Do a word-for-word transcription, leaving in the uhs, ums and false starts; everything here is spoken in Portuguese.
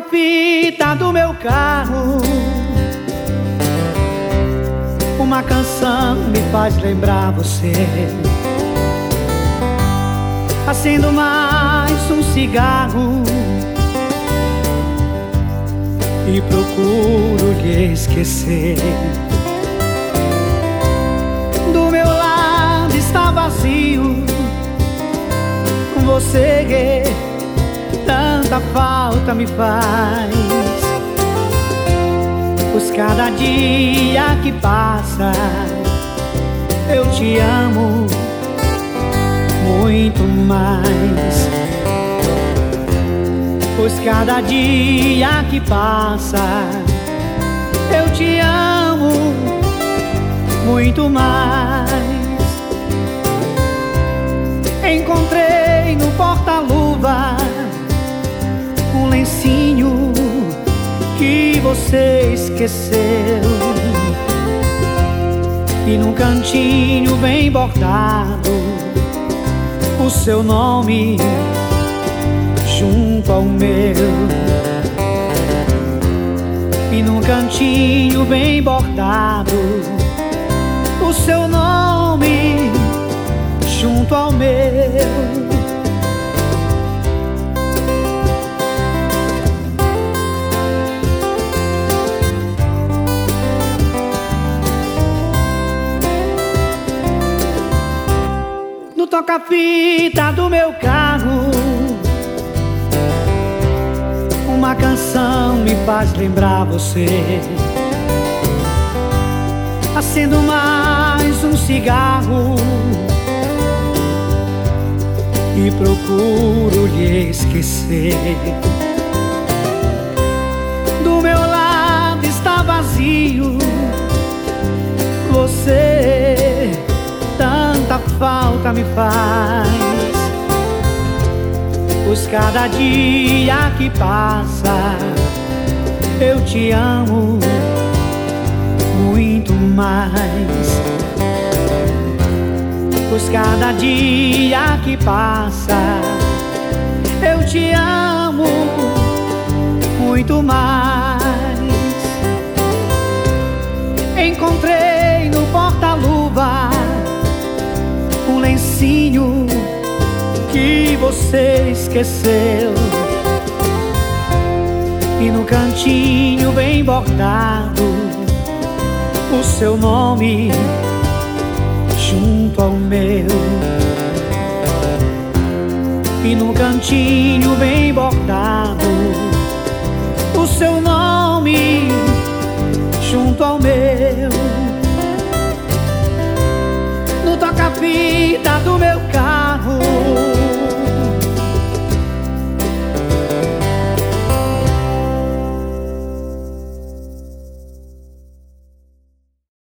toca-fita do meu carro, uma canção me faz lembrar você. Acendo mais um cigarro e procuro lhe esquecer. Do meu lado está vazio, você tanta falta me faz. Pois cada dia que passa eu te amo muito mais. Pois cada dia que passa eu te amo muito mais. Encontrei no porta-luva um lencinho que você esqueceu, e num cantinho bem bordado o seu nome junto ao meu. E num cantinho bem bordado o seu nome junto ao meu. No toca-fita do meu carro, uma canção me faz lembrar você. Acendo mais um cigarro e procuro lhe esquecer. Do meu lado está vazio, você tanta falta me faz. Pois cada dia que passa eu te amo muito mais. Pois cada dia que passa eu te amo muito mais. Encontrei no porta-luva um lencinho que você esqueceu, e no cantinho bem bordado o seu nome junto ao meu. E no cantinho bem bordado